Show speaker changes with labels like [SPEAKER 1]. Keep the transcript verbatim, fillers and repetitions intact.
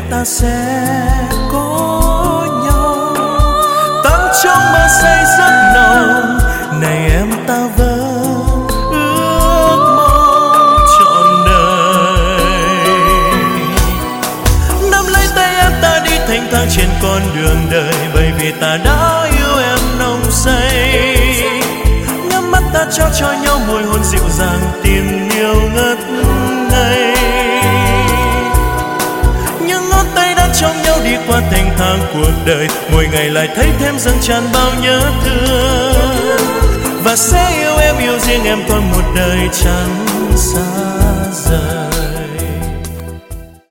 [SPEAKER 1] ta sẽ có nhau. Tan trong mơ say giấc nồng, này em ta vẫn ước mong trọn đời. Nắm lấy tay em ta đi thanh thang trên con đường đời, bởi vì ta đã yêu em nồng say. Nhắm mắt ta trao cho nhau môi hôn dịu dàng, tình yêu ngất ngây. Những ngón tay đã trong nhau đi qua thanh thang cuộc đời, mỗi ngày lại thấy thêm dâng tràn bao nhớ thương. Và sẽ yêu em, yêu riêng em còn một đời chẳng xa rời.